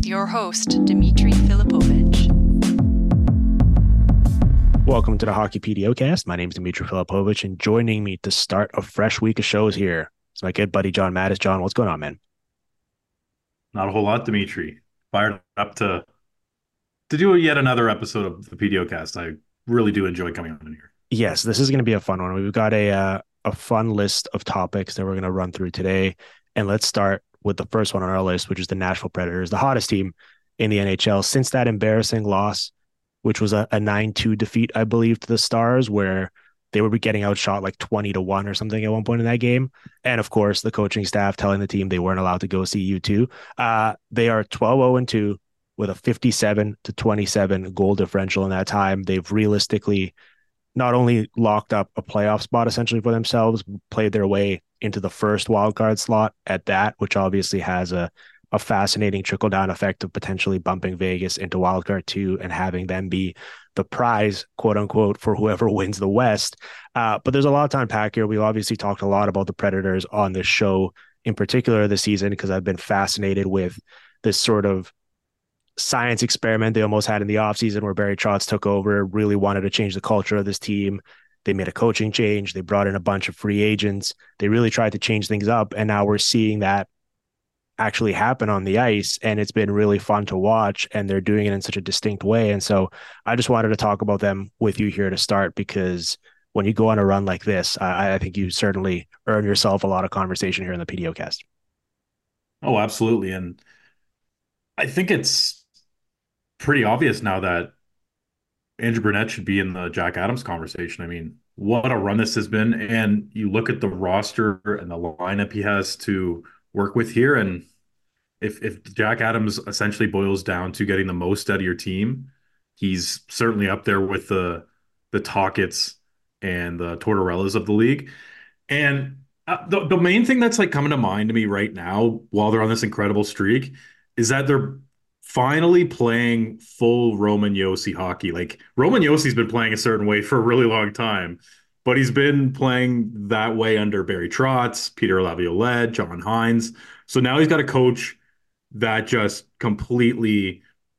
with your host, Dmitry Filipovich. Welcome to the Hockey PDOcast. My name is Dmitry Filipovich, and joining me to start a fresh week of shows here is my good buddy John Mattis. John, what's going on, man? Not a whole lot, Dimitri. Fired up to do yet another episode of the PDOcast. I really do enjoy coming on in here. Yes, this is going to be a fun one. We've got a fun list of topics that we're going to run through today, and let's start with the first one on our list, which is the Nashville Predators, the hottest team in the NHL since that embarrassing loss, which was a 9-2 defeat, I believe, to the Stars, where they were getting outshot like 20-1 or something at one point in that game. And of course, the coaching staff telling the team they weren't allowed to go see U2. They are 12-0-2 with a 57-27 goal differential in that time. They've realistically not only locked up a playoff spot essentially for themselves, played their way into the first wildcard slot at that, which obviously has a fascinating trickle-down effect of potentially bumping Vegas into wildcard 2 and having them be the prize, quote unquote, for whoever wins the West. But there's a lot to unpack here. We've obviously talked a lot about the Predators on this show, in particular this season, because I've been fascinated with this sort of science experiment they almost had in the offseason where Barry Trotz took over, really wanted to change the culture of this team. They made a coaching change. They brought in a bunch of free agents. They really tried to change things up. And now we're seeing that actually happen on the ice, and it's been really fun to watch, and they're doing it in such a distinct way. And so I just wanted to talk about them with you here to start, because when you go on a run like this, I think you certainly earn yourself a lot of conversation here in the PDOcast. Oh, absolutely. And I think it's pretty obvious now that Andrew Brunette should be in the Jack Adams conversation. I mean, what a run this has been. And you look at the roster and the lineup he has to work with here. And if Jack Adams essentially boils down to getting the most out of your team, he's certainly up there with the Tocchet's and the Tortorellas of the league. And the main thing that's like coming to mind to me right now while they're on this incredible streak is that they're finally playing full Roman Josi hockey. Like Roman Josi's been playing a certain way for a really long time, but he's been playing that way under Barry Trotz, Peter Laviolette, John Hines. So now he's got a coach that just completely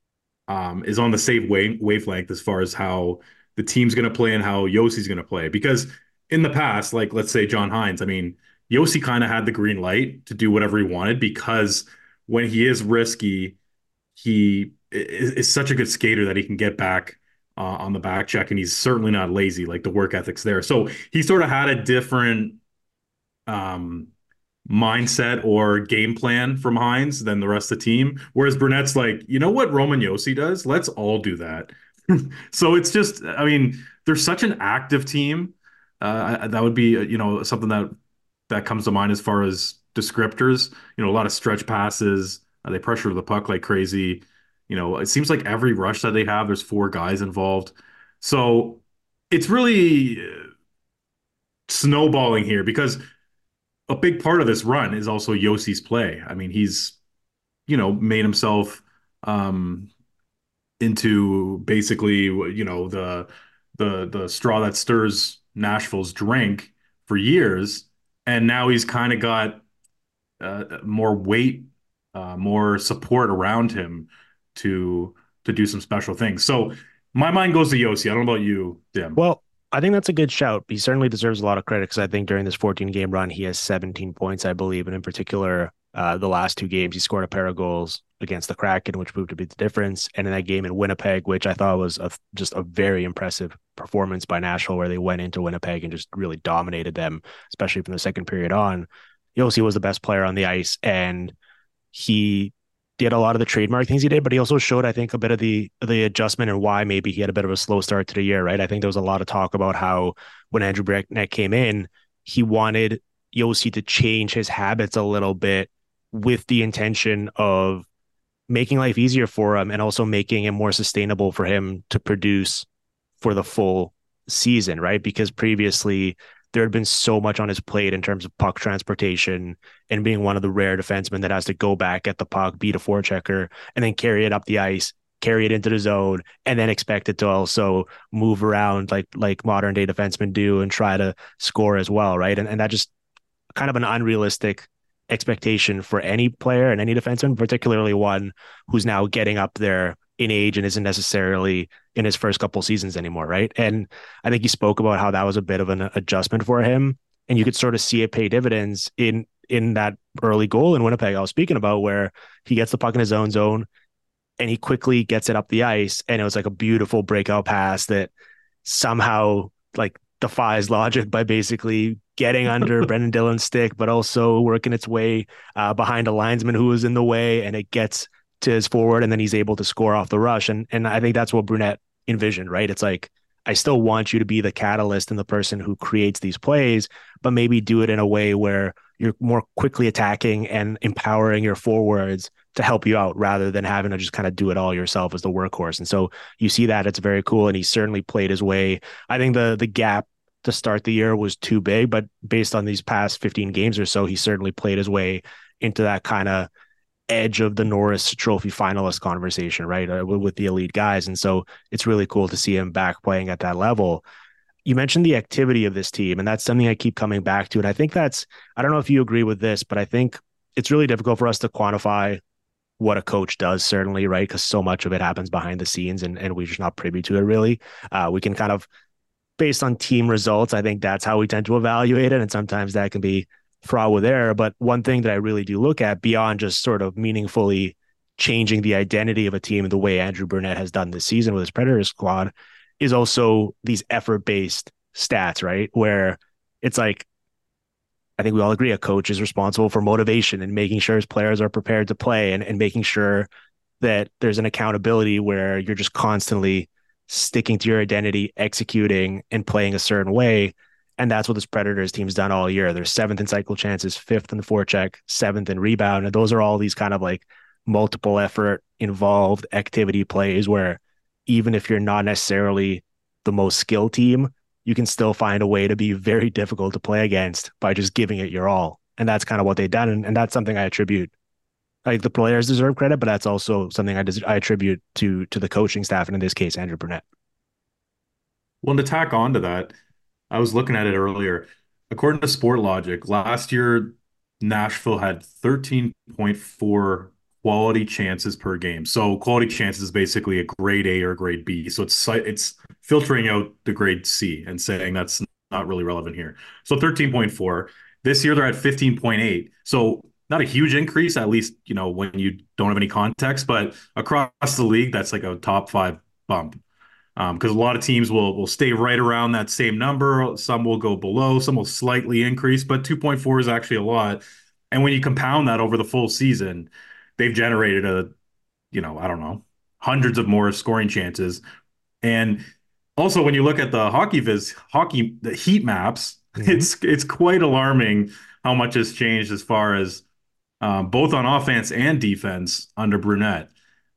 is on the same wavelength as far as how the team's going to play and how Josi's going to play. Because in the past, like let's say John Hines, I mean, Josi kind of had the green light to do whatever he wanted because when he is risky, he is such a good skater that he can get back on the back check, and he's certainly not lazy. Like the work ethic's there. So he sort of had a different um, mindset or game plan from Hines than the rest of the team. Whereas Burnett's like, you know what Roman Josi does? Let's all do that. So it's just, I mean, they're such an active team. That would be, something that comes to mind as far as descriptors. A lot of stretch passes. They pressure the puck like crazy. It seems like every rush that they have, there's four guys involved. So it's really snowballing here because a big part of this run is also Yosi's play. I mean, he's, made himself into basically, the straw that stirs Nashville's drink for years. And now he's kind of got more weight, more support around him to do some special things. So my mind goes to Josi. I don't know about you, Dim. Well, I think that's a good shout. He certainly deserves a lot of credit because I think during this 14-game run, he has 17 points, I believe. And in particular, the last two games, he scored a pair of goals against the Kraken, which proved to be the difference. And in that game in Winnipeg, which I thought was just a very impressive performance by Nashville, where they went into Winnipeg and just really dominated them, especially from the second period on. Josi was the best player on the ice, and he did a lot of the trademark things he did, but he also showed, I think, a bit of the adjustment and why maybe he had a bit of a slow start to the year, right? I think there was a lot of talk about how when Andrew Brunette came in, he wanted Josi to change his habits a little bit with the intention of making life easier for him and also making it more sustainable for him to produce for the full season, right? Because previously there had been so much on his plate in terms of puck transportation and being one of the rare defensemen that has to go back at the puck, beat a forechecker, and then carry it up the ice, carry it into the zone, and then expect it to also move around like modern day defensemen do and try to score as well, right? And that just kind of an unrealistic expectation for any player and any defenseman, particularly one who's now getting up there in age and isn't necessarily in his first couple seasons anymore, right? And I think he spoke about how that was a bit of an adjustment for him, and you could sort of see it pay dividends in that early goal in Winnipeg I was speaking about, where he gets the puck in his own zone and he quickly gets it up the ice, and it was like a beautiful breakout pass that somehow like defies logic by basically getting under Brendan Dillon's stick, but also working its way behind a linesman who was in the way, and it gets to his forward, and then he's able to score off the rush. And I think that's what Brunette envisioned, right? It's like, I still want you to be the catalyst and the person who creates these plays, but maybe do it in a way where you're more quickly attacking and empowering your forwards to help you out rather than having to just kind of do it all yourself as the workhorse. And so you see that it's very cool. And he certainly played his way. I think the gap to start the year was too big, but based on these past 15 games or so, he certainly played his way into that kind of edge of the Norris Trophy finalist conversation, right? With the elite guys. And so it's really cool to see him back playing at that level. You mentioned the activity of this team, and that's something I keep coming back to. And I think I don't know if you agree with this, but I think it's really difficult for us to quantify what a coach does, certainly, right? Because so much of it happens behind the scenes, and we're just not privy to it really. We can kind of, based on team results, I think that's how we tend to evaluate it. And sometimes that can be fraught with error. But one thing that I really do look at beyond just sort of meaningfully changing the identity of a team the way Andrew Brunette has done this season with his Predators squad is also these effort-based stats, right? Where it's like, I think we all agree a coach is responsible for motivation and making sure his players are prepared to play, and making sure that there's an accountability where you're just constantly sticking to your identity, executing and playing a certain way. And that's what this Predators team's done all year. They're seventh in cycle chances, fifth in the forecheck, seventh in rebound. And those are all these kind of like multiple effort involved activity plays where even if you're not necessarily the most skilled team, you can still find a way to be very difficult to play against by just giving it your all. And that's kind of what they've done. And that's something I attribute. Like, the players deserve credit, but that's also something I attribute to the coaching staff, and in this case, Andrew Brunette. Well, and to tack on to that, I was looking at it earlier. According to Sport Logic, last year Nashville had 13.4 quality chances per game. So quality chances is basically a grade A or grade B. So it's filtering out the grade C and saying that's not really relevant here. So 13.4. This year they're at 15.8. So not a huge increase, at least, when you don't have any context, but across the league, that's like a top five bump. Because a lot of teams will stay right around that same number. Some will go below, some will slightly increase, but 2.4 is actually a lot. And when you compound that over the full season, they've generated I don't know, hundreds of more scoring chances. And also, when you look at the the heat maps, it's quite alarming how much has changed as far as both on offense and defense under Brunette.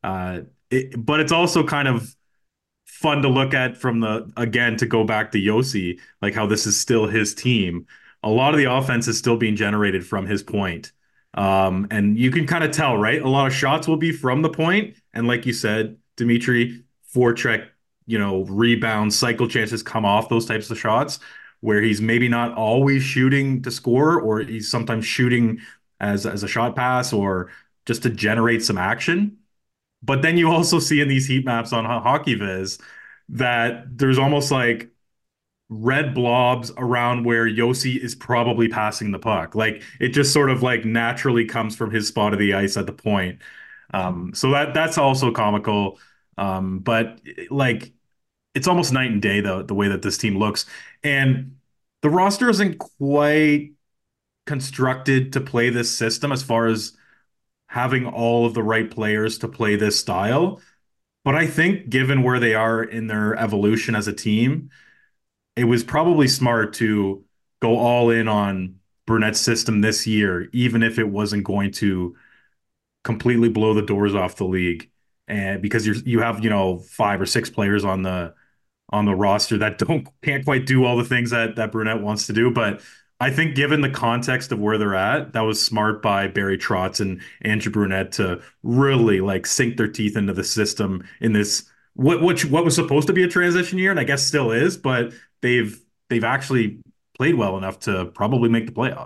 But it's also kind of fun to look at again, to go back to Yossi, like how this is still his team. A lot of the offense is still being generated from his point. And you can kind of tell, right? A lot of shots will be from the point. And like you said, Dimitri, forecheck, rebound, cycle chances come off those types of shots where he's maybe not always shooting to score, or he's sometimes shooting as a shot pass or just to generate some action. But then you also see in these heat maps on HockeyViz that there's almost like red blobs around where Yossi is probably passing the puck. Like, it just sort of like naturally comes from his spot of the ice at the point. So that's also comical. But like, it's almost night and day the way that this team looks. And the roster isn't quite constructed to play this system as far as having all of the right players to play this style. But I think given where they are in their evolution as a team, it was probably smart to go all in on Brunette's system this year, even if it wasn't going to completely blow the doors off the league. And because you have, 5 or 6 players on the roster that can't quite do all the things that Brunette wants to do. But I think given the context of where they're at, that was smart by Barry Trotz and Andrew Brunette to really like sink their teeth into the system in this what was supposed to be a transition year, and I guess still is, but they've actually played well enough to probably make the playoffs.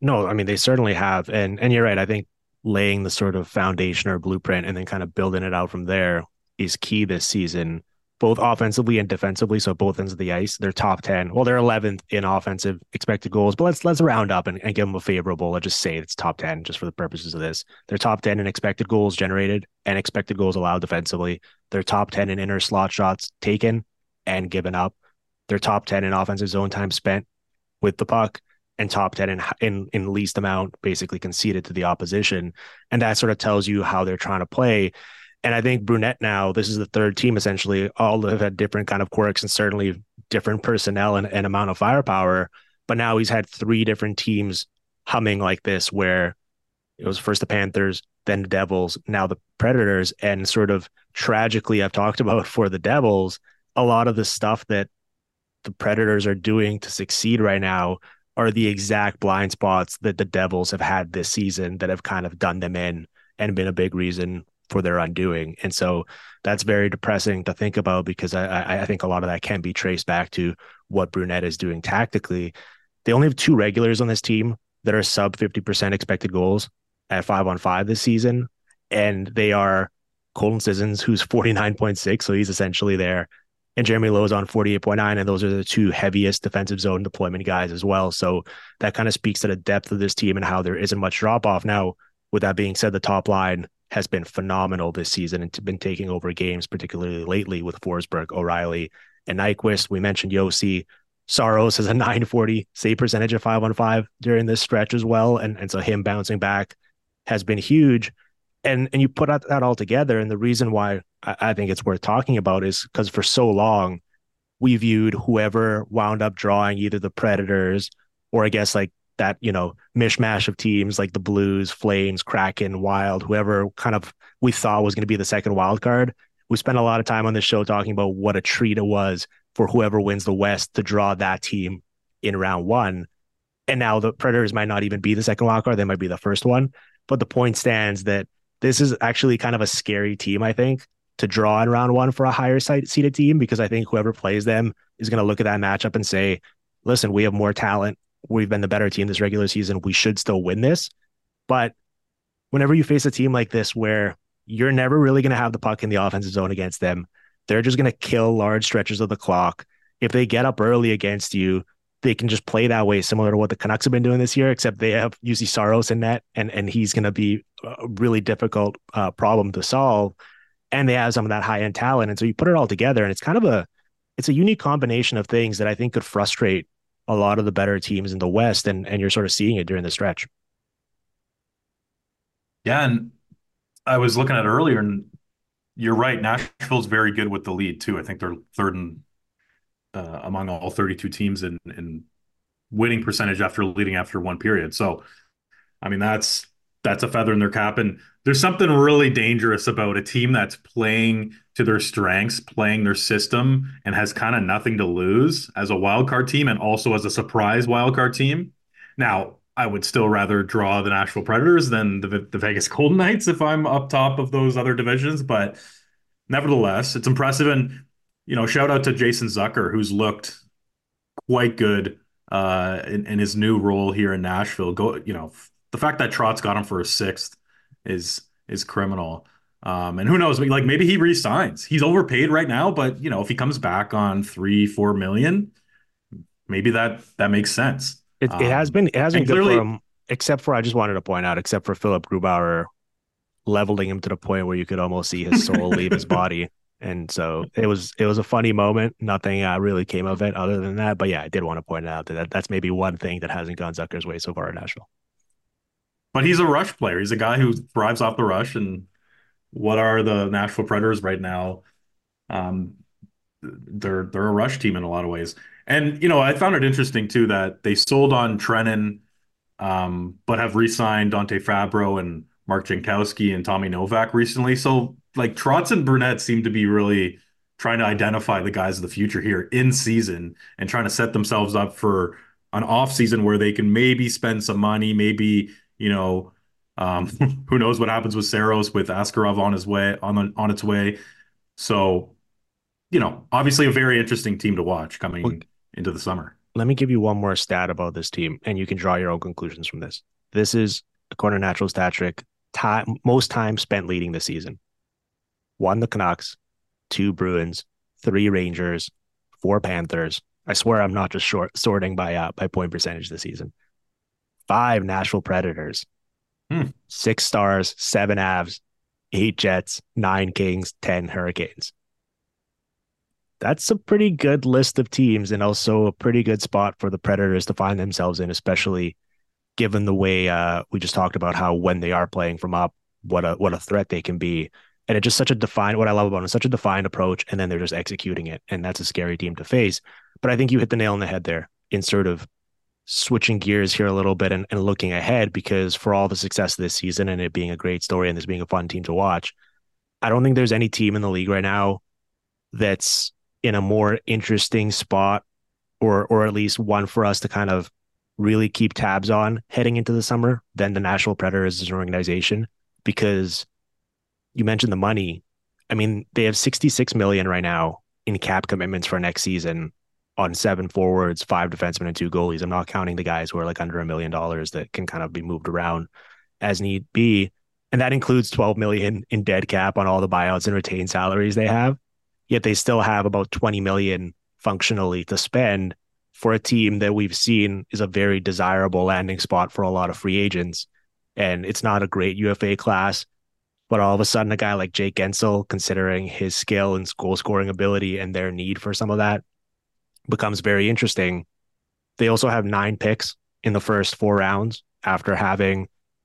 No, I mean they certainly have, and you're right. I think laying the sort of foundation or blueprint and then kind of building it out from there is key this season, both offensively and defensively. So both ends of the ice, they're top 10. Well, they're 11th in offensive expected goals, but let's round up and give them a favorable. Let's just say it's top 10 just for the purposes of this. They're top 10 in expected goals generated and expected goals allowed defensively. They're top 10 in inner slot shots taken and given up. They're top 10 in offensive zone time spent with the puck and top 10 in least amount basically conceded to the opposition. And that sort of tells you how they're trying to play. And I think Brunette now, this is the third team essentially, all have had different kind of quirks and certainly different personnel and amount of firepower. But now he's had three different teams humming like this, where it was first the Panthers, then the Devils, now the Predators. And sort of tragically, I've talked about for the Devils, a lot of the stuff that the Predators are doing to succeed right now are the exact blind spots that the Devils have had this season that have kind of done them in and been a big reason for their undoing. And so that's very depressing to think about because I think a lot of that can be traced back to what Brunette is doing tactically. They only have two regulars on this team that are sub 50% expected goals at 5-on-5 this season. And they are Colton Sissons, who's 49.6. So he's essentially there, and Jeremy Lowe is on 48.9, and those are the two heaviest defensive zone deployment guys as well. So that kind of speaks to the depth of this team and how there isn't much drop off. Now, with that being said, the top line has been phenomenal this season and been taking over games, particularly lately with Forsberg, O'Reilly, and Nyquist. We mentioned Josi. Saros has a 940 save percentage at 5-on-5 during this stretch as well. And so him bouncing back has been huge. And you put that all together, and the reason why I think it's worth talking about is because for so long we viewed whoever wound up drawing either the Predators or I guess like that, mishmash of teams like the Blues, Flames, Kraken, Wild, whoever kind of we thought was going to be the second wild card. We spent a lot of time on this show talking about what a treat it was for whoever wins the West to draw that team in round one. And now the Predators might not even be the second wild card. They might be the first one. But the point stands that this is actually kind of a scary team, I think, to draw in round one for a higher seeded team, because I think whoever plays them is going to look at that matchup and say, listen, we have more talent. We've been the better team this regular season. We should still win this. But whenever you face a team like this, where you're never really going to have the puck in the offensive zone against them, they're just going to kill large stretches of the clock. If they get up early against you, they can just play that way, similar to what the Canucks have been doing this year, except they have Juuse Saros in net, and he's going to be a really difficult problem to solve. And they have some of that high end talent, and so you put it all together, and it's a unique combination of things that I think could frustrate a lot of the better teams in the West, and you're sort of seeing it during the stretch. Yeah, and I was looking at it earlier, and you're right. Nashville's very good with the lead too. I think they're third in, among all 32 teams in winning percentage after leading after one period. So, I mean, that's a feather in their cap. And there's something really dangerous about a team that's playing to their strengths, playing their system, and has kind of nothing to lose as a wild card team and also as a surprise wild card team. Now, I would still rather draw the Nashville Predators than the Vegas Golden Knights if I'm up top of those other divisions, but nevertheless, it's impressive. And, shout out to Jason Zucker, who's looked quite good in his new role here in Nashville. The fact that Trotz got him for a sixth is criminal. And who knows? Like maybe he resigns. He's overpaid right now, but if he comes back on 3-4 million, maybe that makes sense. It has been good clearly, for him, except for I just wanted to point out, except for Philip Grubauer leveling him to the point where you could almost see his soul leave his body. And so it was a funny moment. Nothing really came of it other than that. But yeah, I did want to point out that's maybe one thing that hasn't gone Zucker's way so far in Nashville. but he's a rush player. He's a guy who thrives off the rush. And what are the Nashville Predators right now? Um, they're a rush team in a lot of ways. And I found it interesting too that they sold on Trennan, but have re-signed Dante Fabro and Mark Jankowski and Tommy Novak recently. So like Trotz and Burnett seem to be really trying to identify the guys of the future here in season and trying to set themselves up for an off season where they can maybe spend some money, maybe, um, who knows what happens with Saros with Askarov on his way on its way. So, obviously a very interesting team to watch Well, coming into the summer. let me give you one more stat about this team, and you can draw your own conclusions from this. This is, according to Natural Stat Trick, most time spent leading the season. One, the Canucks, two, Bruins, three, Rangers, four, Panthers. I swear I'm not just sorting by point percentage this season. Five, Nashville Predators, Hmm. six Stars, seven Avs, eight Jets, nine Kings, 10 Hurricanes. That's a pretty good list of teams and also a pretty good spot for the Predators to find themselves in, especially given the way we just talked about how when they are playing from up, what a threat they can be. And it's just such a defined, what I love about it, such a defined approach, and then they're just executing it. And that's a scary team to face. But I think you hit the nail on the head there in sort of switching gears here a little bit and looking ahead, because for all the success this season and it being a great story and this being a fun team to watch, I don't think there's any team in the league right now that's in a more interesting spot, or at least one for us to kind of really keep tabs on heading into the summer than the Nashville Predators as an organization. Because you mentioned the money. I mean, they have 66 million right now in cap commitments for next season on seven forwards, five defensemen, and two goalies. I'm not counting the guys who are like under $1 million that can kind of be moved around as need be. And that includes 12 million in dead cap on all the buyouts and retained salaries they have. Yet they still have about 20 million functionally to spend for a team that we've seen is a very desirable landing spot for a lot of free agents. And it's not a great UFA class, but all of a sudden, a guy like Jake Gensel, considering his skill and goal scoring ability and their need for some of that, becomes very interesting. They also have 9 picks in the first 4 rounds after having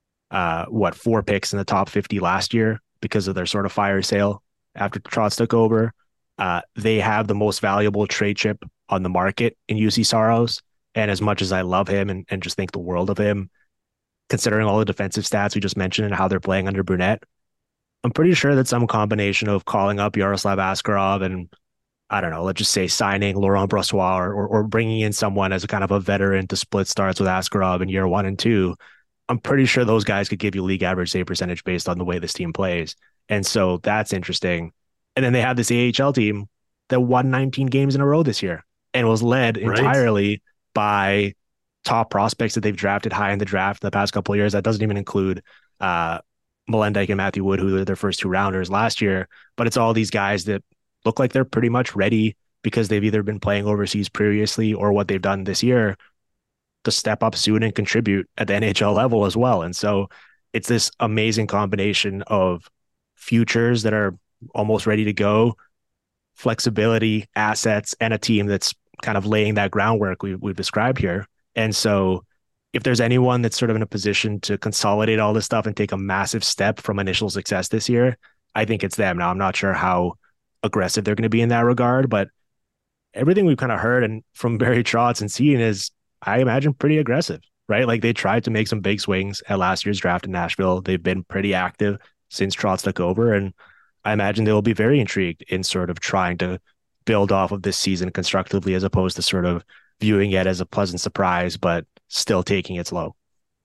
four picks in the top 50 last year because of their sort of fire sale after Trotz took over. They have the most valuable trade chip on the market in UC Saros. And as much as I love him and just think the world of him, considering all the defensive stats we just mentioned and how they're playing under Brunette, I'm pretty sure that some combination of calling up Yaroslav Askarov and, I don't know, let's just say signing Laurent Brossoit, or bringing in someone as a kind of a veteran to split starts with Askarov in year 1 and 2, I'm pretty sure those guys could give you league average save percentage based on the way this team plays. And so that's interesting. And then they have this AHL team that won 19 games in a row this year and was led Right? entirely by top prospects that they've drafted high in the draft in the past couple of years. That doesn't even include uh, Melendijk and Matthew Wood, who were their first 2 rounders last year. But it's all these guys that look like they're pretty much ready because they've either been playing overseas previously or what they've done this year to step up soon and contribute at the NHL level as well. And so it's this amazing combination of futures that are almost ready to go, flexibility, assets, and a team that's kind of laying that groundwork we've described here. And so if there's anyone that's sort of in a position to consolidate all this stuff and take a massive step from initial success this year, I think it's them. Now, I'm not sure how aggressive they're going to be in that regard, but everything we've kind of heard and from Barry Trotz and seen is, I imagine, pretty aggressive, right? Like they tried to make some big swings at last year's draft in Nashville. They've been pretty active since Trotz took over. And I imagine they will be very intrigued in sort of trying to build off of this season constructively as opposed to sort of viewing it as a pleasant surprise, but still taking it slow.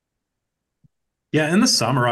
Yeah, in the summer,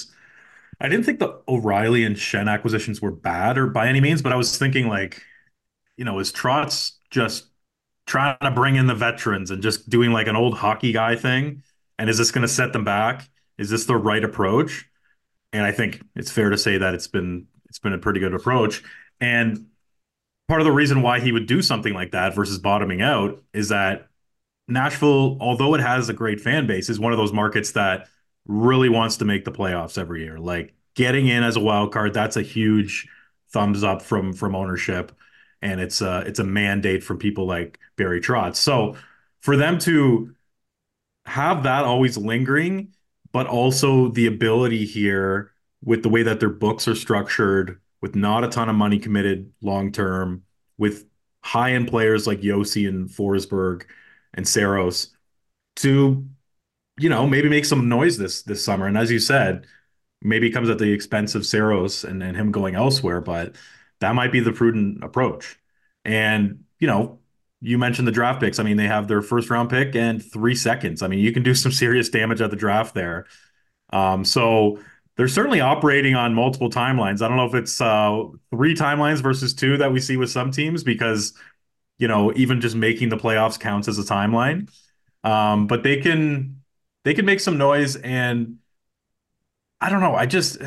I didn't think the O'Reilly and Shen acquisitions were bad or by any means, but I was thinking like, is Trotz just trying to bring in the veterans and just doing like an old hockey guy thing? And is this going to set them back? Is this the right approach? And I think it's fair to say that it's been a pretty good approach. And part of the reason why he would do something like that versus bottoming out is that Nashville, although it has a great fan base, is one of those markets that really wants to make the playoffs every year. Like getting in as a wild card, that's a huge thumbs up from ownership, and it's a mandate from people like Barry Trotz. So for them to have that always lingering, but also the ability here with the way that their books are structured, with not a ton of money committed long term, with high-end players like Yossi and Forsberg and Saros to, maybe make some noise this summer. And as you said, maybe it comes at the expense of Saros and him going elsewhere, but that might be the prudent approach. And, you mentioned the draft picks. I mean, they have their first round pick and 3 seconds. I mean, you can do some serious damage at the draft there. So they're certainly operating on multiple timelines. I don't know if it's 3 timelines versus two that we see with some teams because even just making the playoffs counts as a timeline. But they can make some noise, and I don't know. I just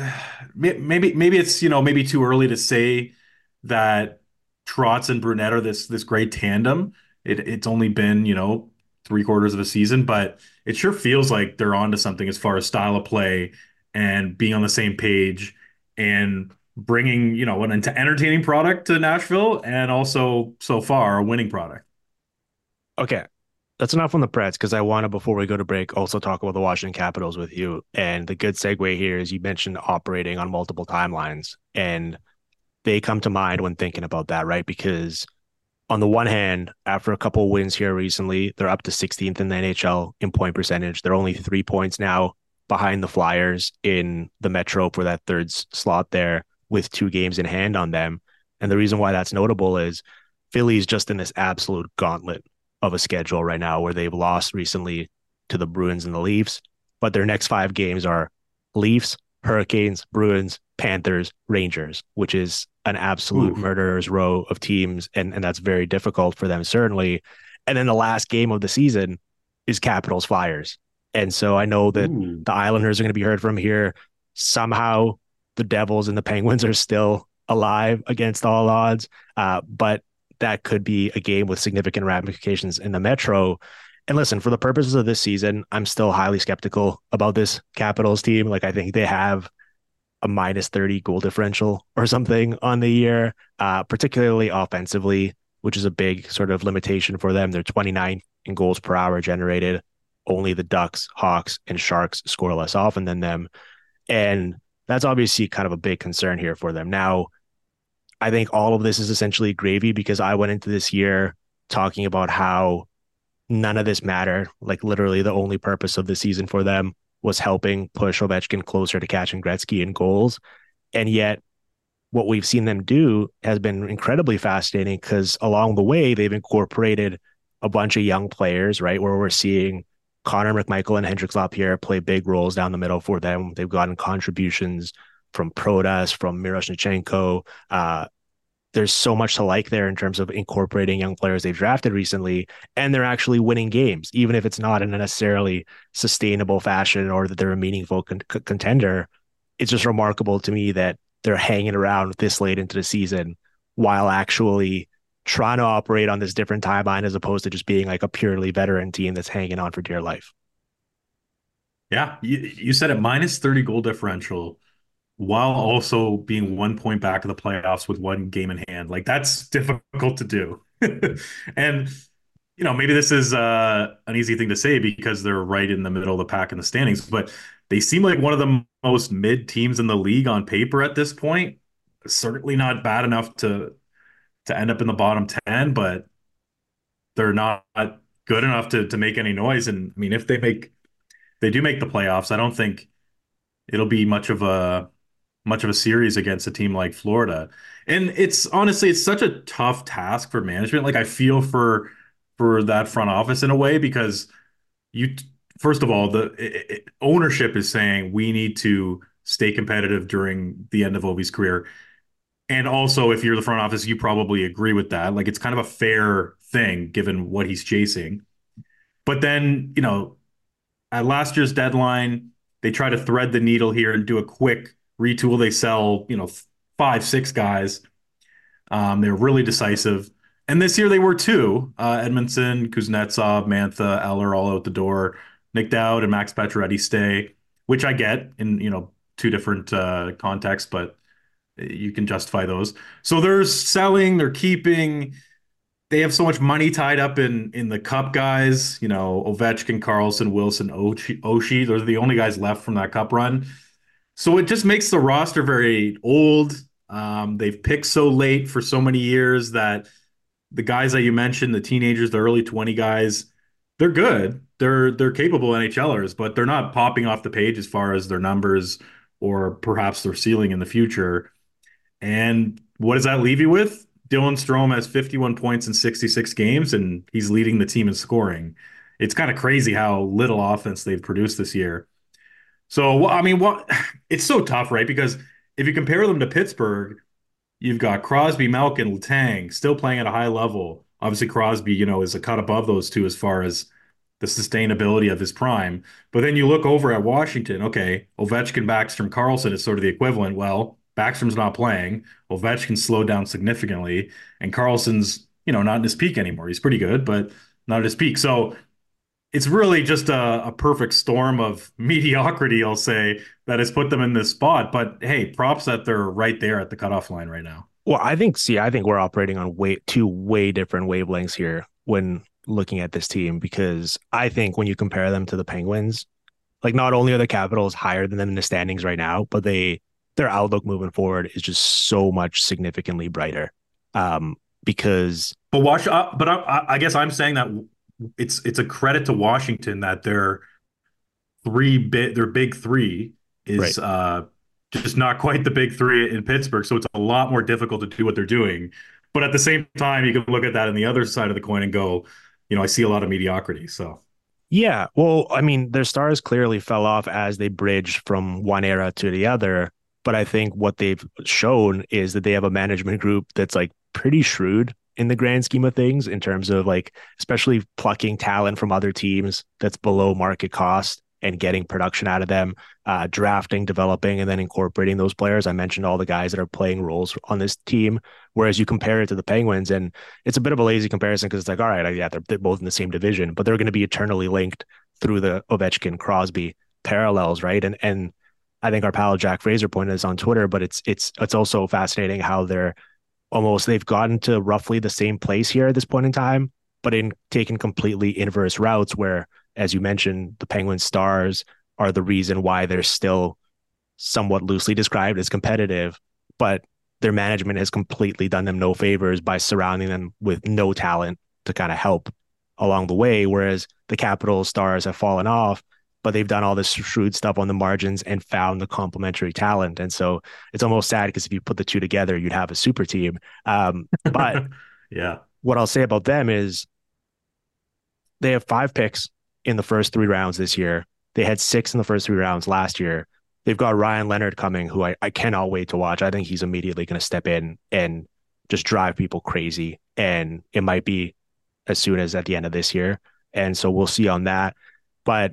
maybe it's maybe too early to say that Trotz and Brunette are this great tandem. It's only been three-quarters of a season, but it sure feels like they're onto something as far as style of play and being on the same page and bringing an entertaining product to Nashville, and also so far a winning product. Okay, that's enough on the Preds because I want to, before we go to break, also talk about the Washington Capitals with you. And the good segue here is you mentioned operating on multiple timelines, and they come to mind when thinking about that, right? Because on the one hand, after a couple of wins here recently, they're up to 16th in the NHL in point percentage. They're only 3 points now behind the Flyers in the Metro for that third slot there with 2 games in hand on them. And the reason why that's notable is Philly's just in this absolute gauntlet of a schedule right now where they've lost recently to the Bruins and the Leafs, but their next 5 games are Leafs, Hurricanes, Bruins, Panthers, Rangers, which is an absolute Oof. murderer's row of teams. And that's very difficult for them, certainly. And then the last game of the season is Capitals Flyers. And so I know that Ooh. the Islanders are going to be heard from here. Somehow the Devils and the Penguins are still alive against all odds. But that could be a game with significant ramifications in the Metro. And listen, for the purposes of this season, I'm still highly skeptical about this Capitals team. Like, I think they have a minus 30 goal differential or something on the year, particularly offensively, which is a big sort of limitation for them. They're 29 in goals per hour generated. Only the Ducks, Hawks, and Sharks score less often than them. And that's obviously kind of a big concern here for them. Now, I think all of this is essentially gravy because I went into this year talking about how none of this mattered. Like, literally the only purpose of the season for them was helping push Ovechkin closer to catching Gretzky in goals. And yet what we've seen them do has been incredibly fascinating because along the way, they've incorporated a bunch of young players, right? Where we're seeing Connor McMichael and Hendrix Lapierre play big roles down the middle for them. They've gotten contributions from Protas, from Miroshnichenko. There's so much to like there in terms of incorporating young players they've drafted recently, and they're actually winning games, even if it's not in a necessarily sustainable fashion or that they're a meaningful contender. It's just remarkable to me that they're hanging around this late into the season while actually trying to operate on this different timeline as opposed to just being like a purely veteran team that's hanging on for dear life. Yeah, you said it, minus 30 goal differential while also being 1 point back of the playoffs with one game in hand. Like, that's difficult to do. And maybe this is an easy thing to say because they're right in the middle of the pack in the standings, but they seem like one of the most mid teams in the league on paper at this point. Certainly not bad enough to end up in the bottom 10, but they're not good enough to make any noise. And I mean, if they do make the playoffs, I don't think it'll be much of a series against a team like Florida. And it's honestly, it's such a tough task for management. Like, I feel for that front office in a way because you first of all, the ownership is saying we need to stay competitive during the end of Ovi's career. And also, if you're the front office, you probably agree with that. Like, it's kind of a fair thing given what he's chasing. But then, at last year's deadline, they try to thread the needle here and do a quick retool. They sell, five, six guys. They're really decisive. And this year they were too. Edmondson, Kuznetsov, Mantha, Eller all out the door. Nick Dowd and Max Pacioretty stay, which I get in, two different contexts, but you can justify those. So they're selling, they're keeping. They have so much money tied up in the cup guys, Ovechkin, Carlson, Wilson, Oshie. Those are the only guys left from that cup run. So it just makes the roster very old. They've picked so late for so many years that the guys that you mentioned, the teenagers, the early 20 guys, they're good. They're capable NHLers, but they're not popping off the page as far as their numbers or perhaps their ceiling in the future. And what does that leave you with? Dylan Strome has 51 points in 66 games, and he's leading the team in scoring. It's kind of crazy how little offense they've produced this year. So, I mean, it's so tough, right? Because if you compare them to Pittsburgh, you've got Crosby, Malkin, Letang still playing at a high level. Obviously, Crosby, is a cut above those two as far as the sustainability of his prime. But then you look over at Washington. Okay, Ovechkin, Backstrom, Carlson is sort of the equivalent. Well, Backstrom's not playing. Ovechkin slowed down significantly, and Carlson's, not in his peak anymore. He's pretty good, but not at his peak. So it's really just a perfect storm of mediocrity, I'll say, that has put them in this spot. But hey, props that they're right there at the cutoff line right now. Well, I think we're operating on two way different wavelengths here when looking at this team because I think when you compare them to the Penguins, like not only are the Capitals higher than them in the standings right now, but their outlook moving forward is just so much significantly brighter. Because I guess I'm saying that it's a credit to Washington that their big three right. is just not quite the big three in Pittsburgh. So it's a lot more difficult to do what they're doing. But at the same time, you can look at that on the other side of the coin and go, I see a lot of mediocrity. So Yeah, well, I mean, their stars clearly fell off as they bridged from one era to the other. But I think what they've shown is that they have a management group that's like pretty shrewd in the grand scheme of things in terms of like, especially plucking talent from other teams that's below market cost and getting production out of them, drafting, developing, and then incorporating those players. I mentioned all the guys that are playing roles on this team. Whereas you compare it to the Penguins, and it's a bit of a lazy comparison because it's like, all right, yeah, they're both in the same division, but they're going to be eternally linked through the Ovechkin Crosby parallels, right? And I think our pal Jack Fraser pointed this on Twitter, but it's also fascinating how they've gotten to roughly the same place here at this point in time, but in taking completely inverse routes where, as you mentioned, the Penguin Stars are the reason why they're still somewhat loosely described as competitive, but their management has completely done them no favors by surrounding them with no talent to kind of help along the way. Whereas the Capital Stars have fallen off, but they've done all this shrewd stuff on the margins and found the complementary talent. And so it's almost sad because if you put the two together, you'd have a super team. But yeah. what I'll say about them is they have 5 picks in the first 3 rounds this year. They had 6 in the first 3 rounds last year. They've got Ryan Leonard coming, who I cannot wait to watch. I think he's immediately going to step in and just drive people crazy. And it might be as soon as at the end of this year. And so we'll see on that. But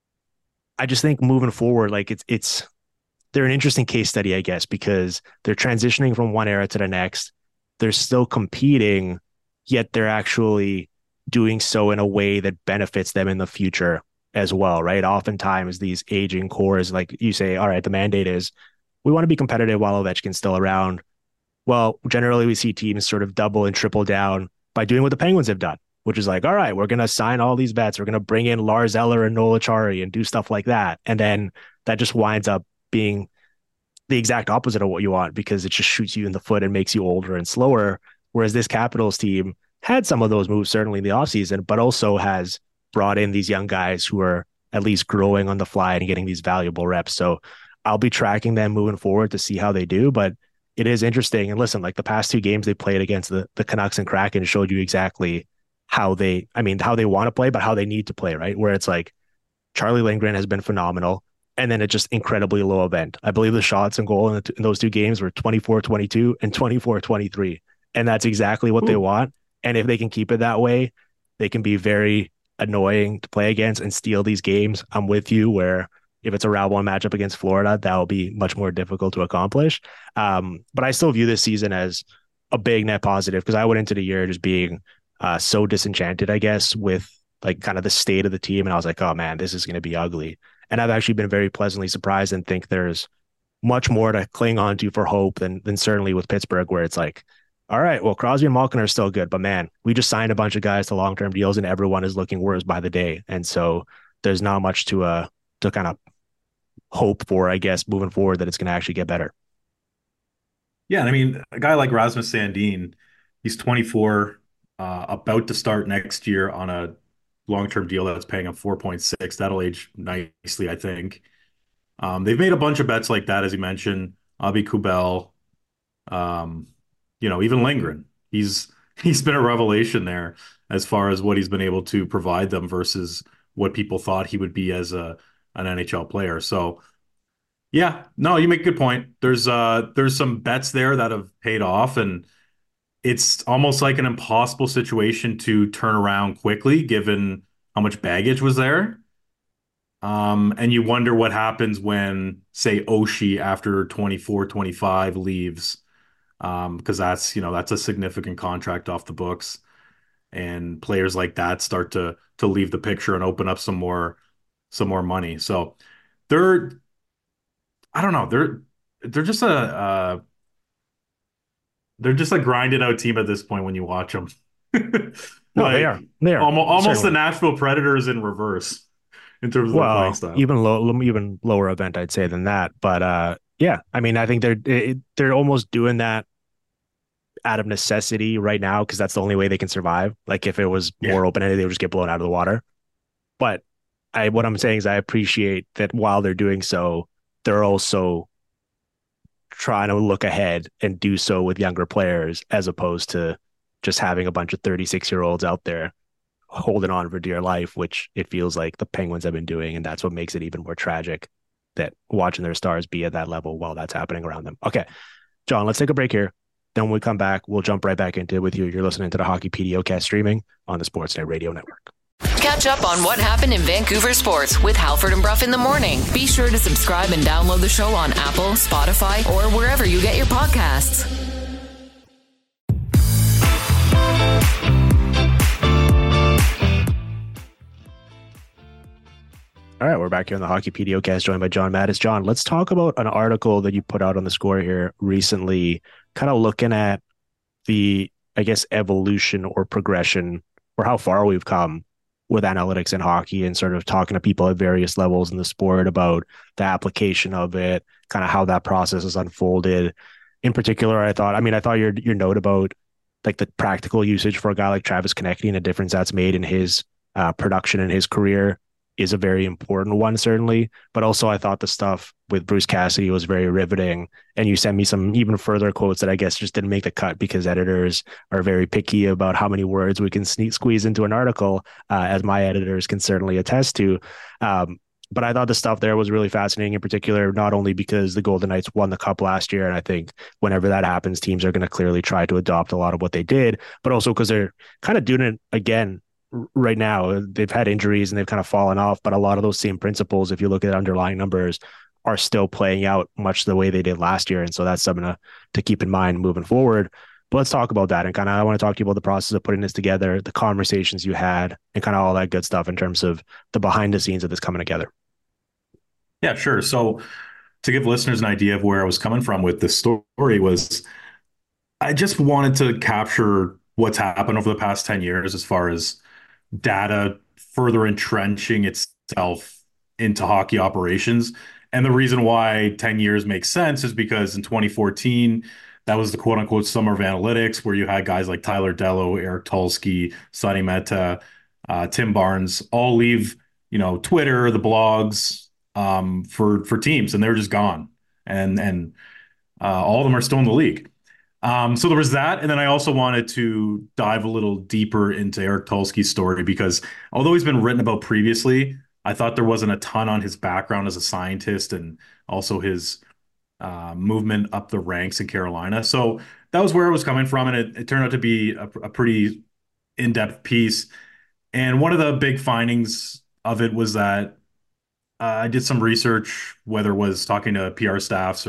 I just think moving forward, like they're an interesting case study, I guess, because they're transitioning from one era to the next. They're still competing, yet they're actually doing so in a way that benefits them in the future as well, right? Oftentimes these aging cores, like you say, all right, the mandate is we want to be competitive while Ovechkin's still around. Well, generally we see teams sort of double and triple down by doing what the Penguins have done, which is like, all right, we're going to sign all these vets. We're going to bring in Lars Eller and Noel Acciari and do stuff like that. And then that just winds up being the exact opposite of what you want because it just shoots you in the foot and makes you older and slower. Whereas this Capitals team had some of those moves certainly in the offseason, but also has brought in these young guys who are at least growing on the fly and getting these valuable reps. So I'll be tracking them moving forward to see how they do. But it is interesting. And listen, like the past 2 games they played against the Canucks and Kraken showed you exactly how they want to play, but how they need to play, right? Where it's like Charlie Lindgren has been phenomenal. And then it's just incredibly low event. I believe the shots and goal in those 2 games were 24-22 and 24-23. And that's exactly what they want. And if they can keep it that way, they can be very annoying to play against and steal these games. I'm with you where if it's a round one matchup against Florida, that will be much more difficult to accomplish. But I still view this season as a big net positive because I went into the year just being so disenchanted, I guess, with like kind of the state of the team. And I was like, oh man, this is going to be ugly. And I've actually been very pleasantly surprised and think there's much more to cling on to for hope than certainly with Pittsburgh, where it's like, all right, well, Crosby and Malkin are still good, but man, we just signed a bunch of guys to long-term deals and everyone is looking worse by the day. And so there's not much to kind of hope for, I guess, moving forward that it's going to actually get better. Yeah, and I mean, a guy like Rasmus Sandin, he's 24, about to start next year on a long-term deal that's paying him 4.6. That'll age nicely, I think. They've made a bunch of bets like that, as you mentioned. Abi Kubel, um, even Lindgren. He's been a revelation there as far as what he's been able to provide them versus what people thought he would be as an NHL player. So yeah, no, you make a good point. There's some bets there that have paid off, and it's almost like an impossible situation to turn around quickly given how much baggage was there. And you wonder what happens when, say, Oshie after 24, 25 leaves, because that's a significant contract off the books, and players like that start to leave the picture and open up some more money. So they're, I don't know, they're just a grinded out team at this point when you watch them. No, they Like are. They are almost the certainly. Nashville Predators in reverse in terms of their playing Well, style. even lower event, I'd say than that. But yeah, I mean, I think they're almost doing that out of necessity right now because that's the only way they can survive. Like if it was Yeah. more open ended, they would just get blown out of the water. But what I'm saying is I appreciate that while they're doing so, they're also trying to look ahead and do so with younger players as opposed to just having a bunch of 36-year-olds out there holding on for dear life, which it feels like the Penguins have been doing. And that's what makes it even more tragic that watching their stars be at that level while that's happening around them. Okay, John, let's take a break here. Then when we come back, we'll jump right back into it with you. You're listening to the Hockey PDOcast streaming on the Sportsnet Radio Network. Catch up on what happened in Vancouver sports with Halford and Bruff in the morning. Be sure to subscribe and download the show on Apple, Spotify, or wherever you get your podcasts. All right, we're back here on the Hockey PDOcast, joined by John Mattis. John, let's talk about an article that you put out on the Score here recently, kind of looking at the, I guess, evolution or progression or how far we've come with analytics in hockey and sort of talking to people at various levels in the sport about the application of it, kind of how that process has unfolded. In particular, I thought your note about like the practical usage for a guy like Travis Konecny and the difference that's made in his production in his career is a very important one, certainly. But also, I thought the stuff with Bruce Cassidy was very riveting. And you sent me some even further quotes that I guess just didn't make the cut because editors are very picky about how many words we can squeeze into an article, as my editors can certainly attest to. But I thought the stuff there was really fascinating, in particular, not only because the Golden Knights won the cup last year. And I think whenever that happens, teams are going to clearly try to adopt a lot of what they did, but also because they're kind of doing it again right now. They've had injuries and they've kind of fallen off, but a lot of those same principles, if you look at underlying numbers, are still playing out much the way they did last year. And so that's something to keep in mind moving forward. But let's talk about that. And kind of, I want to talk to you about the process of putting this together, the conversations you had, and kind of all that good stuff in terms of the behind the scenes of this coming together. Yeah, sure. So to give listeners an idea of where I was coming from with this story was I just wanted to capture what's happened over the past 10 years as far as data further entrenching itself into hockey operations. And the reason why 10 years makes sense is because in 2014, that was the quote unquote summer of analytics, where you had guys like Tyler Dellow, Eric Tulsky, Sonny Mehta, Tim Barnes all leave, Twitter, the blogs, for teams, and they're just gone. And all of them are still in the league. So there was that. And then I also wanted to dive a little deeper into Eric Tulsky's story because although he's been written about previously, I thought there wasn't a ton on his background as a scientist and also his movement up the ranks in Carolina. So that was where I was coming from. And it turned out to be a pretty in-depth piece. And one of the big findings of it was that I did some research, whether it was talking to PR staffs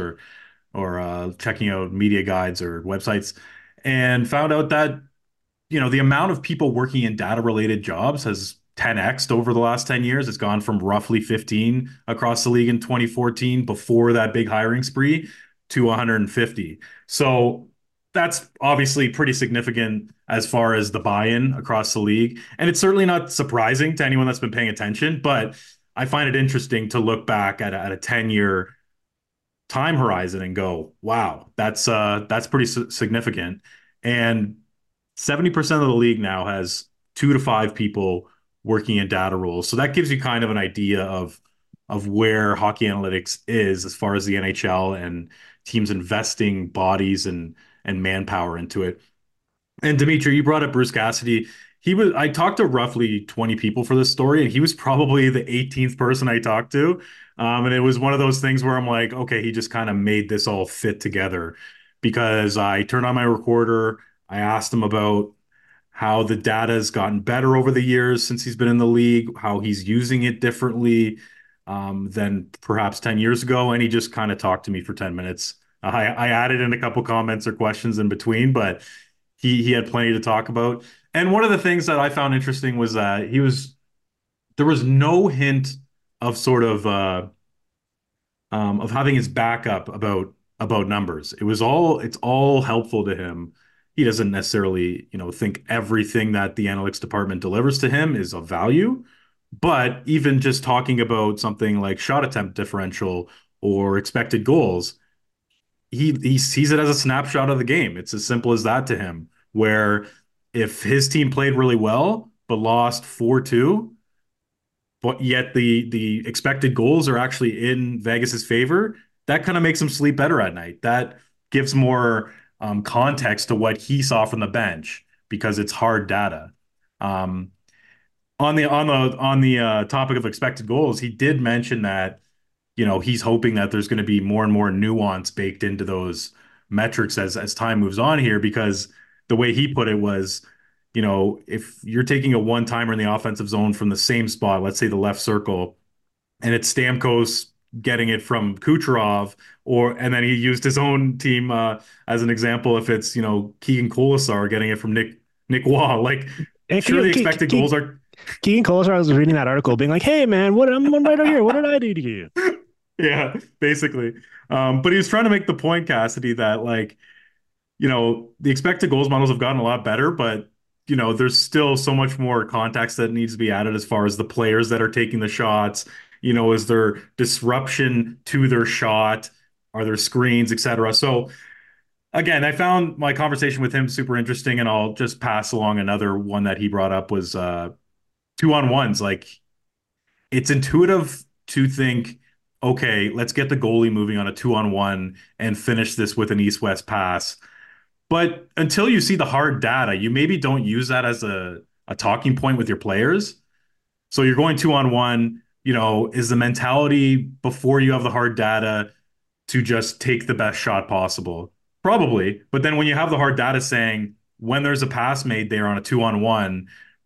or checking out media guides or websites, and found out that the amount of people working in data related jobs has 10xed over the last 10 years. It's gone from roughly 15 across the league in 2014 before that big hiring spree to 150. So that's obviously pretty significant as far as the buy-in across the league. And it's certainly not surprising to anyone that's been paying attention, but I find it interesting to look back at a 10-year time horizon and go, wow, that's pretty significant. And 70% of the league now has 2 to 5 people working in data roles. So that gives you kind of an idea of where hockey analytics is as far as the NHL and teams investing bodies and manpower into it. And Dimitri, you brought up Bruce Cassidy. I talked to roughly 20 people for this story, and he was probably the 18th person I talked to. And it was one of those things where I'm like, okay, he just kind of made this all fit together because I turned on my recorder. I asked him about how the data has gotten better over the years since he's been in the league, how he's using it differently than perhaps 10 years ago. And he just kind of talked to me for 10 minutes. I added in a couple comments or questions in between, but he had plenty to talk about. And one of the things that I found interesting was that there was no hint of sort of having his backup about numbers. It's all helpful to him. He doesn't necessarily, think everything that the analytics department delivers to him is of value, but even just talking about something like shot attempt differential or expected goals, he sees it as a snapshot of the game. It's as simple as that to him, where if his team played really well but lost 4-2, but yet the expected goals are actually in Vegas's favor, that kind of makes him sleep better at night. That gives more context to what he saw from the bench because it's hard data. Um, on the topic of expected goals, he did mention that he's hoping that there's going to be more and more nuance baked into those metrics as time moves on here, because the way he put it was, if you're taking a one-timer in the offensive zone from the same spot, let's say the left circle, and it's Stamkos getting it from Kucherov, and then he used his own team as an example. If it's Keegan Colasar getting it from Nick Waugh, like And sure the expected goals are. Keegan Colasar was reading that article, being like, "Hey man, I'm right over here. What did I do to you?" Yeah, basically. But he was trying to make the point, Cassidy, that the expected goals models have gotten a lot better, but there's still so much more context that needs to be added as far as the players that are taking the shots. Is there disruption to their shot? Are there screens, etc.? So again, I found my conversation with him super interesting, and I'll just pass along another one that he brought up was 2-on-1s. Like it's intuitive to think, okay, let's get the goalie moving on a 2-on-1 and finish this with an east-west pass. But until you see the hard data, you maybe don't use that as a talking point with your players. So you're going 2-on-1, is the mentality before you have the hard data to just take the best shot possible? Probably. But then when you have the hard data saying when there's a pass made there on a 2-on-1,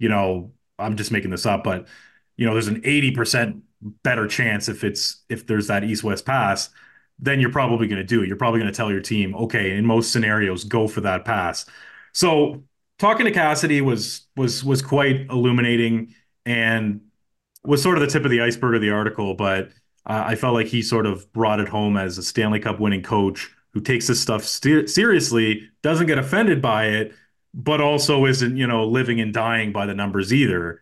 I'm just making this up, but there's an 80% better chance if there's that east-west pass, then you're probably going to do it. You're probably going to tell your team, okay, in most scenarios, go for that pass. So talking to Cassidy was quite illuminating and was sort of the tip of the iceberg of the article, but I felt like he sort of brought it home as a Stanley Cup winning coach who takes this stuff seriously, doesn't get offended by it, but also isn't, living and dying by the numbers either.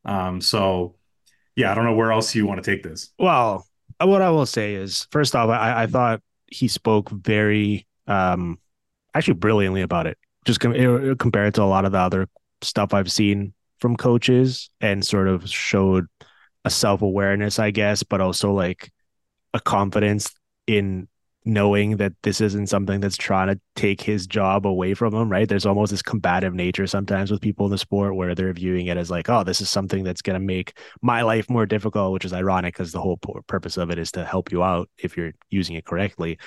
So yeah, I don't know where else you want to take this. Well, what I will say is, first off, I thought he spoke very, actually brilliantly about it, just compared to a lot of the other stuff I've seen from coaches, and sort of showed a self-awareness, I guess, but also like a confidence in knowing that this isn't something that's trying to take his job away from him, right? There's almost this combative nature sometimes with people in the sport where they're viewing it as like, oh, this is something that's going to make my life more difficult, which is ironic because the whole purpose of it is to help you out if you're using it correctly.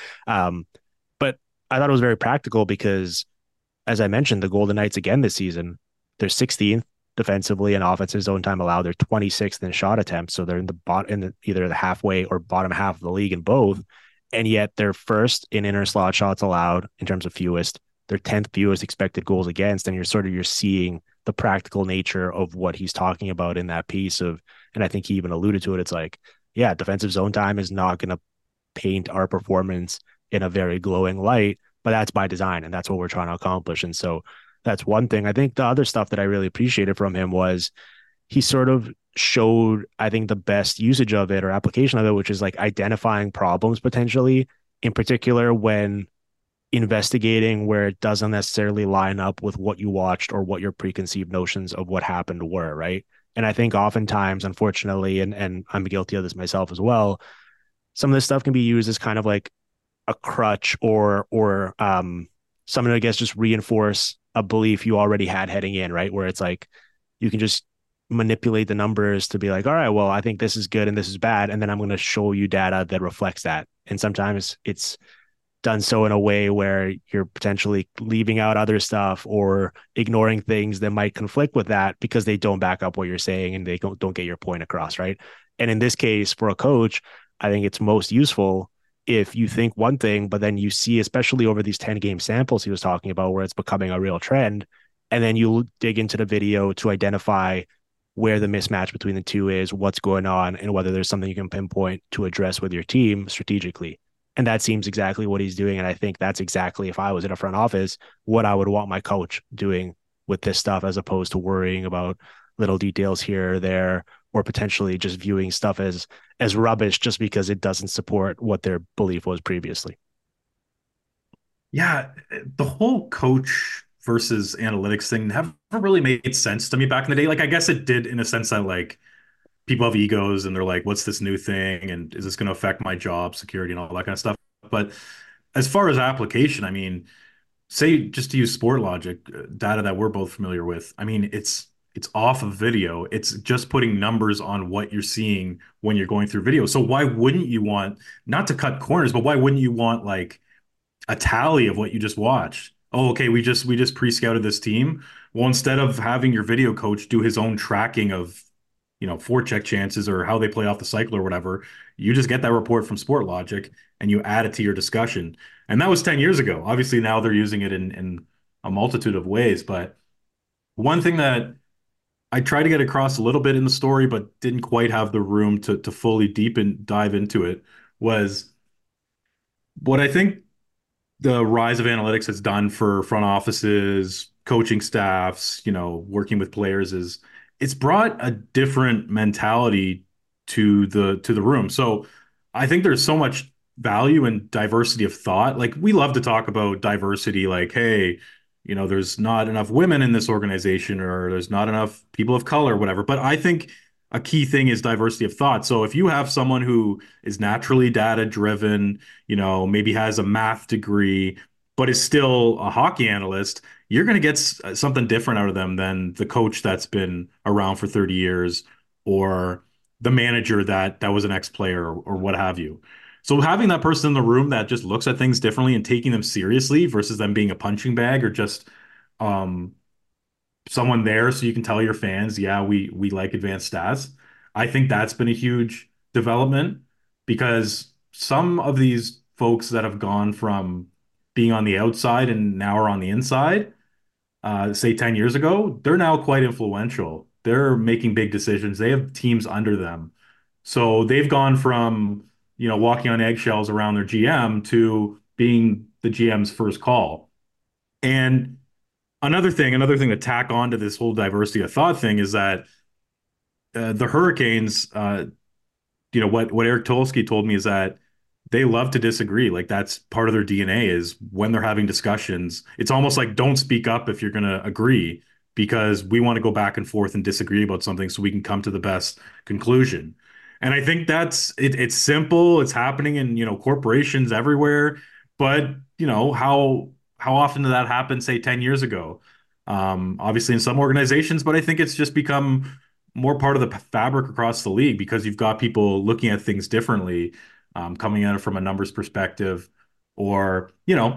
But I thought it was very practical because, as I mentioned, the Golden Knights again this season, they're 16th defensively in offensive zone time allowed. They're 26th in shot attempts, so they're in the bottom, either the halfway or bottom half of the league in both. And yet they're first in inner slot shots allowed in terms of fewest. They're 10th fewest expected goals against. And you're seeing the practical nature of what he's talking about in that piece of, and I think he even alluded to it. It's like, yeah, defensive zone time is not going to paint our performance in a very glowing light, but that's by design. And that's what we're trying to accomplish. And so that's one thing. I think the other stuff that I really appreciated from him was he sort of showed, I think, the best usage of it or application of it, which is like identifying problems potentially, in particular when investigating where it doesn't necessarily line up with what you watched or what your preconceived notions of what happened were, right? And I think oftentimes, unfortunately, and I'm guilty of this myself as well, some of this stuff can be used as kind of like a crutch or something to, I guess, just reinforce a belief you already had heading in, right? Where it's like you can just manipulate the numbers to be like, all right, well, I think this is good and this is bad, and then I'm going to show you data that reflects that. And sometimes it's done so in a way where you're potentially leaving out other stuff or ignoring things that might conflict with that because they don't back up what you're saying and they don't get your point across, right? And in this case, for a coach, I think it's most useful if you think one thing, but then you see, especially over these 10 game samples he was talking about, where it's becoming a real trend, and then you dig into the video to identify where the mismatch between the two is, what's going on, and whether there's something you can pinpoint to address with your team strategically. And that seems exactly what he's doing. And I think that's exactly, if I was in a front office, what I would want my coach doing with this stuff, as opposed to worrying about little details here or there, or potentially just viewing stuff as rubbish just because it doesn't support what their belief was previously. Yeah, the whole coach versus analytics thing never really made sense to me back in the day. Like, I guess it did in a sense that like people have egos and they're like, what's this new thing? And is this going to affect my job security and all that kind of stuff? But as far as application, I mean, say just to use Sport Logic data that we're both familiar with. I mean, it's off of video. It's just putting numbers on what you're seeing when you're going through video. So why wouldn't you want, not to cut corners, but why wouldn't you want like a tally of what you just watched? Oh, okay, we just pre-scouted this team. Well, instead of having your video coach do his own tracking of, forecheck chances or how they play off the cycle or whatever, you just get that report from Sport Logic and you add it to your discussion. And that was 10 years ago. Obviously, now they're using it in a multitude of ways. But one thing that I tried to get across a little bit in the story, but didn't quite have the room to fully dive into it, was what I think the rise of analytics has done for front offices, coaching staffs, working with players, is it's brought a different mentality to the room. So I think there's so much value in diversity of thought. Like, we love to talk about diversity, like, hey, there's not enough women in this organization, or there's not enough people of color, whatever. But I think a key thing is diversity of thought. So if you have someone who is naturally data driven, maybe has a math degree, but is still a hockey analyst, you're going to get something different out of them than the coach that's been around for 30 years, or the manager that was an ex-player, or what have you. So having that person in the room that just looks at things differently and taking them seriously versus them being a punching bag, or just um, someone there so you can tell your fans, yeah, we like advanced stats. I think that's been a huge development, because some of these folks that have gone from being on the outside and now are on the inside, say 10 years ago, they're now quite influential. They're making big decisions. They have teams under them. So they've gone from, walking on eggshells around their GM to being the GM's first call. And another thing to tack on to this whole diversity of thought thing is that the Hurricanes, what Eric Tulsky told me is that they love to disagree. Like, that's part of their DNA, is when they're having discussions, it's almost like, don't speak up if you're going to agree, because we want to go back and forth and disagree about something so we can come to the best conclusion. And I think that's it. It's simple. It's happening in, corporations everywhere. But, how often did that happen, say 10 years ago? Obviously in some organizations, but I think it's just become more part of the fabric across the league, because you've got people looking at things differently, coming at it from a numbers perspective, or,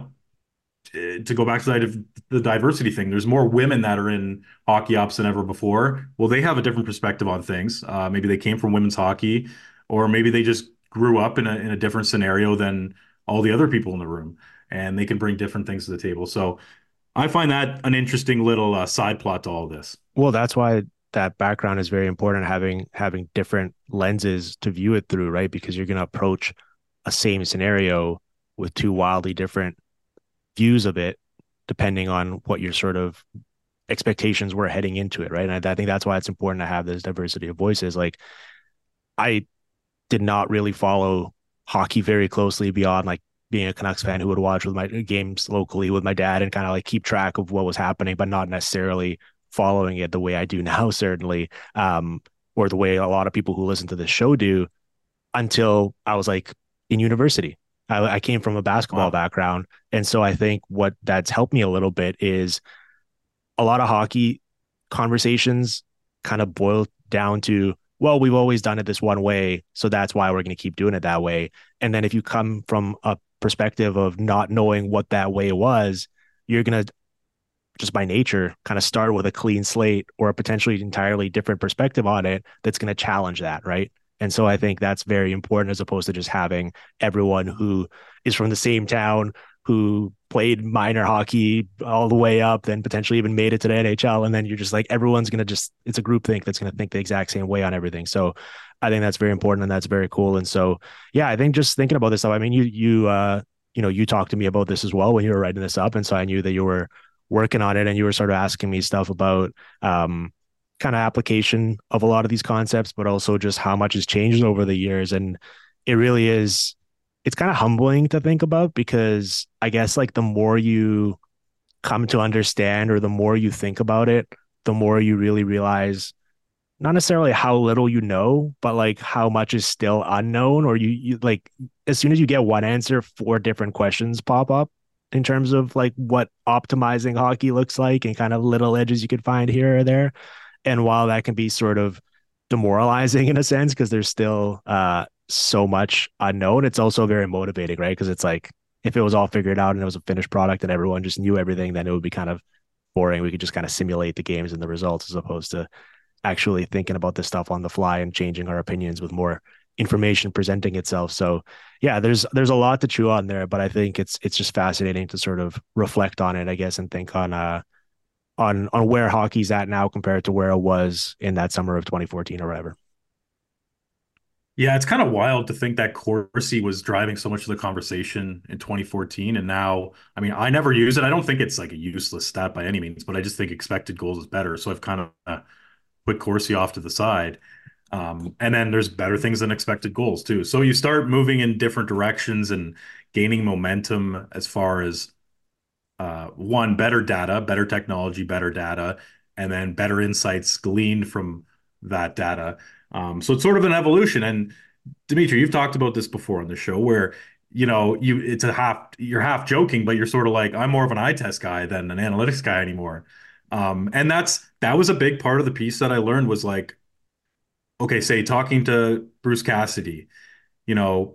to go back to the diversity thing, there's more women that are in hockey ops than ever before. Well, they have a different perspective on things. Maybe they came from women's hockey, or maybe they just grew up in a different scenario than all the other people in the room, and they can bring different things to the table. So I find that an interesting little side plot to all this. Well, that's why that background is very important, having different lenses to view it through, right? Because you're going to approach a same scenario with two wildly different views of it, depending on what your sort of expectations were heading into it, right? And I think that's why it's important to have this diversity of voices. Like, I did not really follow hockey very closely beyond like being a Canucks fan who would watch with my games locally with my dad and kind of like keep track of what was happening, but not necessarily following it the way I do now, certainly, or the way a lot of people who listen to this show do, until I was like in university. I came from a basketball background. And so I think what that's helped me a little bit is a lot of hockey conversations kind of boil down to, well, we've always done it this one way, so that's why we're going to keep doing it that way. And then if you come from a perspective of not knowing what that way was, you're going to just by nature kind of start with a clean slate or a potentially entirely different perspective on it that's going to challenge that, right? And so I think that's very important as opposed to just having everyone who is from the same town, who played minor hockey all the way up, then potentially even made it to the NHL. And then you're just like, everyone's going to just, it's a group think that's going to think the exact same way on everything. So I think that's very important and that's very cool. And so, yeah, I think just thinking about this stuff, I mean, you talked to me about this as well when you were writing this up. And so I knew that you were working on it and you were sort of asking me stuff about, kind of application of a lot of these concepts, but also just how much has changed over the years. And it really is, it's kind of humbling to think about because I guess like the more you come to understand or the more you think about it, the more you really realize not necessarily how little you know, but like how much is still unknown, or you like as soon as you get one answer, four different questions pop up in terms of like what optimizing hockey looks like and kind of little edges you could find here or there. And while that can be sort of demoralizing in a sense, because there's still so much unknown, it's also very motivating, right? Because it's like if it was all figured out and it was a finished product and everyone just knew everything, then it would be kind of boring. We could just kind of simulate the games and the results as opposed to actually thinking about this stuff on the fly and changing our opinions with more information presenting itself. So yeah, there's a lot to chew on there, but I think it's just fascinating to sort of reflect on it, I guess, and think on where hockey's at now compared to where it was in that summer of 2014 or whatever. Yeah, it's kind of wild to think that Corsi was driving so much of the conversation in 2014. And now, I mean, I never use it. I don't think it's like a useless stat by any means, but I just think expected goals is better. So I've kind of put Corsi off to the side. And then there's better things than expected goals too. So you start moving in different directions and gaining momentum as far as one, better data, better technology, better data, and then better insights gleaned from that data. So it's sort of an evolution. And Dimitri, you've talked about this before on the show where, you're half joking, but you're sort of like, I'm more of an eye test guy than an analytics guy anymore. And that was a big part of the piece that I learned was like, okay, say talking to Bruce Cassidy, you know,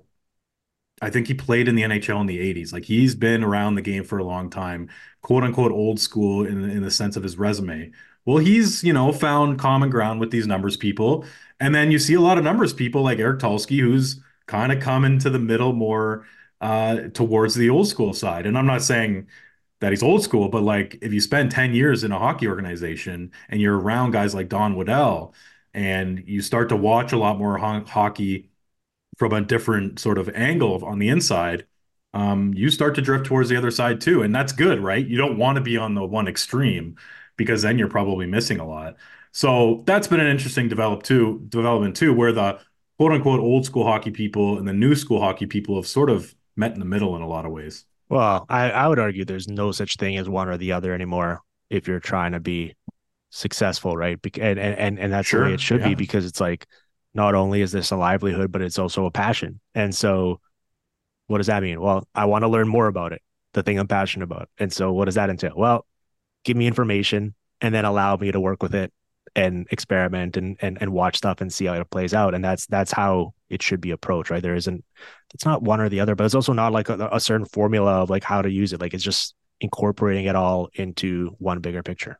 I think he played in the NHL in the 80s. Like he's been around the game for a long time, quote unquote old school in the sense of his resume. Well, he's, found common ground with these numbers people. And then you see a lot of numbers people like Eric Tulsky, who's kind of come into the middle more towards the old school side. And I'm not saying that he's old school, but like if you spend 10 years in a hockey organization and you're around guys like Don Waddell and you start to watch a lot more hockey from a different sort of angle on the inside, you start to drift towards the other side too. And that's good, right? You don't want to be on the one extreme because then you're probably missing a lot. So that's been an interesting development too, where the quote unquote old school hockey people and the new school hockey people have sort of met in the middle in a lot of ways. Well, I would argue there's no such thing as one or the other anymore if you're trying to be successful, right? And that's the way it should be, because it's like not only is this a livelihood, but it's also a passion. And so what does that mean? Well, I want to learn more about it, the thing I'm passionate about. And so what does that entail? Well, give me information and then allow me to work with it and experiment and watch stuff and see how it plays out. And that's how it should be approached, right? It's not one or the other, but it's also not like a certain formula of like how to use it. Like it's just incorporating it all into one bigger picture.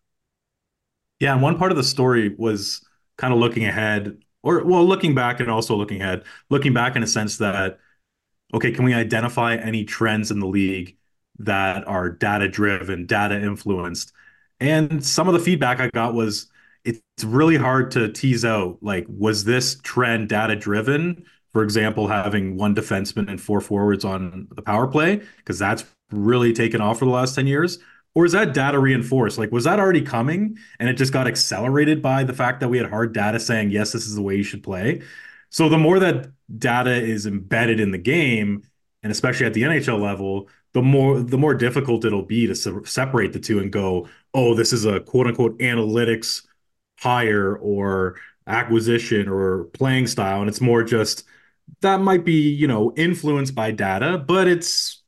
Yeah. And one part of the story was kind of looking ahead looking back and also looking ahead, looking back in a sense that, okay, can we identify any trends in the league that are data driven, data influenced? And some of the feedback I got was it's really hard to tease out, like, was this trend data driven? For example, having one defenseman and four forwards on the power play, because that's really taken off for the last 10 years. Or is that data reinforced? Like, was that already coming and it just got accelerated by the fact that we had hard data saying, yes, this is the way you should play? So the more that data is embedded in the game, and especially at the NHL level, the more difficult it'll be to separate the two and go, oh, this is a quote unquote analytics hire or acquisition or playing style. And it's more just that might be, influenced by data, but it's,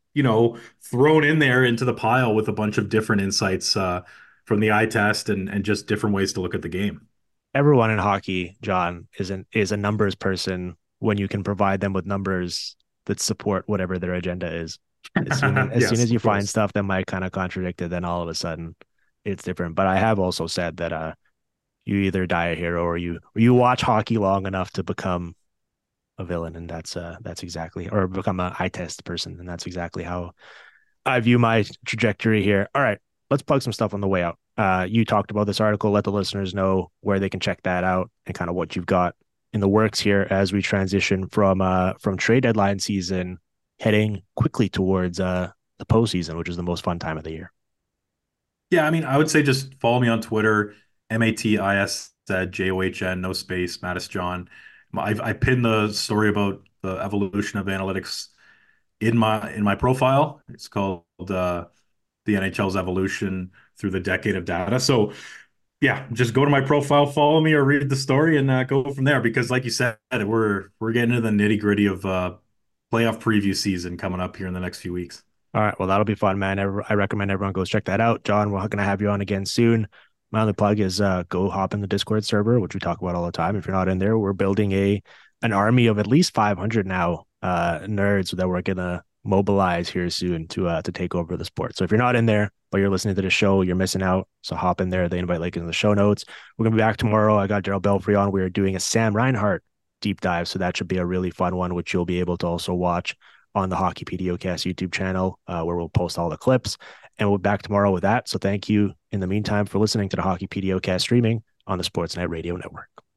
thrown in there into the pile with a bunch of different insights from the eye test and just different ways to look at the game. Everyone in hockey, John, is a numbers person when you can provide them with numbers that support whatever their agenda is. As soon Yes, as you of find course. stuff that might kind of contradict it, then all of a sudden it's different. But I have also said that you either die a hero or you watch hockey long enough to become a villain, and that's exactly, or become a high test person, and that's exactly how I view my trajectory here. All right, let's plug some stuff on the way out. You talked about this article. Let the listeners know where they can check that out and kind of what you've got in the works here as we transition from trade deadline season, heading quickly towards the postseason, which is the most fun time of the year. Yeah, I mean, I would say just follow me on Twitter, MATIS@JOHN, no space, Mattis John. I pinned the story about the evolution of analytics in my profile. It's called the NHL's evolution through the decade of data. So yeah, just go to my profile, follow me, or read the story, and go from there. Because like you said, we're getting into the nitty gritty of playoff preview season coming up here in the next few weeks. All right, well, that'll be fun, man. I recommend everyone goes check that out. John, we're going to have you on again soon. My only plug is go hop in the Discord server, which we talk about all the time. If you're not in there, we're building an army of at least 500 now nerds that we're gonna mobilize here soon to take over the sport. So if you're not in there, but you're listening to the show, you're missing out. So hop in there. The invite link is in the show notes. We're gonna be back tomorrow. I got Daryl Belfry on. We are doing a Sam Reinhart deep dive, so that should be a really fun one, which you'll be able to also watch on the Hockey PDOcast YouTube channel, where we'll post all the clips. And we'll be back tomorrow with that. So thank you in the meantime for listening to the Hockey PDOcast streaming on the Sportsnet Radio Network.